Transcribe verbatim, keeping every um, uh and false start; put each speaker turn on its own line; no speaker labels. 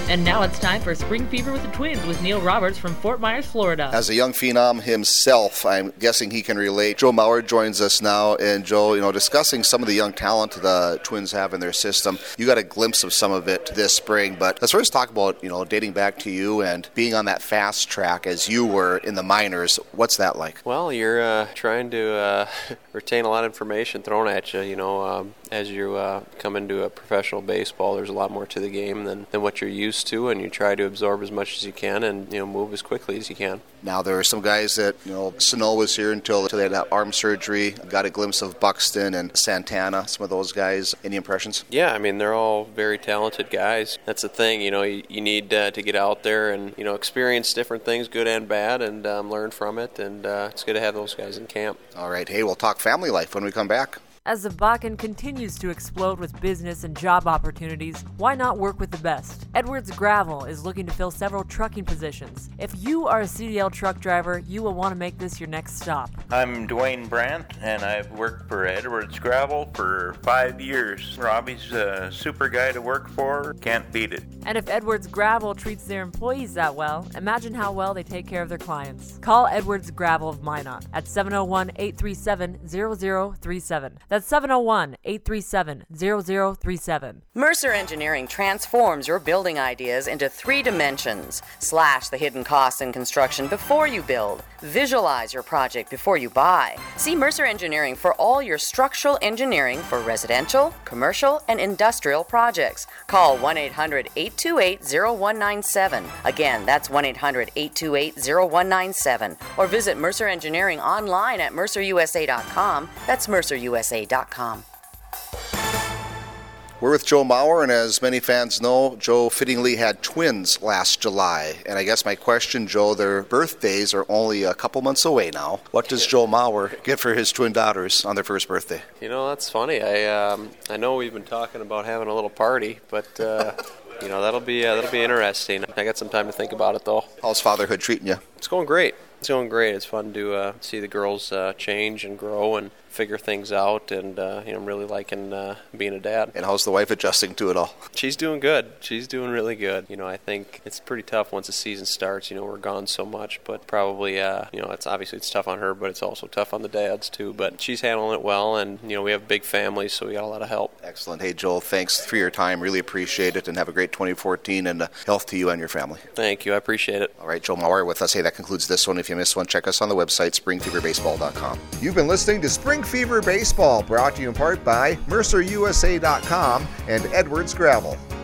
And now it's time for Spring Fever with the Twins with Neil Roberts from Fort Myers, Florida.
As a young phenom himself, I'm guessing he can relate. Joe Mauer joins us now, and Joe, you know, discussing some of the young talent the Twins have in their system. You got a glimpse of some of it this spring, but let's first talk about, you know, dating back to you and being on that fast track as you were in the minors. What's that like?
Well, you're uh, trying to uh, retain a lot of information thrown at you, you know, um, as you uh, come into a professional baseball. There's a lot more to the game than, than what you're used to, and you try to absorb as much as you can and, you know, move as quickly as you can.
Now, there are some guys that, you know, Sano was here until, until they had that arm surgery. Got a glimpse of Buxton and Santana, some of those guys. Any impressions?
Yeah, I mean, they're all very talented guys. That's the thing, you know, you, you need uh, to get out there and, you know, experience different things, good and bad, and um, learn from it, and uh, it's good to have those guys in camp.
All right, hey, we'll talk family life when we come back.
As the Bakken continues to explode with business and job opportunities, why not work with the best? Edwards Gravel is looking to fill several trucking positions. If you are a C D L truck driver, you will want to make this your next stop.
I'm Dwayne Brandt, and I've worked for Edwards Gravel for five years. Robbie's a super guy to work for. Can't beat it.
And if Edwards Gravel treats their employees that well, imagine how well they take care of their clients. Call Edwards Gravel of Minot at seven oh one, eight three seven, zero zero three seven. That's seven oh one, eight three seven, zero zero three seven.
Mercer Engineering transforms your building ideas into three dimensions. Slash the hidden costs in construction before you build. Visualize your project before you buy. See Mercer Engineering for all your structural engineering for residential, commercial, and industrial projects. Call one eight hundred, eight two eight, zero one nine seven. Again, that's one eight hundred, eight two eight, zero one nine seven. Or visit Mercer Engineering online at mercer u s a dot com. That's mercer u s a dot com.
We're with Joe Mauer, and as many fans know, Joe fittingly had twins last July. And I guess my question, Joe, their birthdays are only a couple months away now. What does Joe Mauer get for his twin daughters on their first birthday?
You know, that's funny. I um, I know we've been talking about having a little party, but uh, you know, that'll be uh, that'll be interesting. I got some time to think about it, though.
How's fatherhood treating you?
It's going great. It's going great. It's fun to uh, see the girls uh, change and grow and figure things out, and uh, you know, I'm really liking uh, being a dad.
And how's the wife adjusting to it all?
She's doing good. She's doing really good. You know, I think it's pretty tough once the season starts. You know, we're gone so much, but probably, uh, you know, it's obviously it's tough on her, but it's also tough on the dads too. But she's handling it well, and you know, we have a big family, so we got a lot of help.
Excellent. Hey, Joel, thanks for your time. Really appreciate it, and have a great twenty fourteen, and uh, health to you and your family.
Thank you. I appreciate it.
All right, Joe Mauer with us. Hey, that concludes this one. If you missed one, check us on the website, spring fever baseball dot com.
You've been listening to Spring Fever Baseball, brought to you in part by mercer u s a dot com and Edwards Gravel.